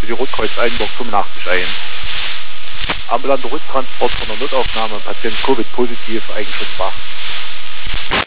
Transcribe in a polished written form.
für die Rotkreuz Eilenburg 85 ein. Ambulanter Rücktransport von der Notaufnahme, Patient Covid positiv, Eigenschutz wach.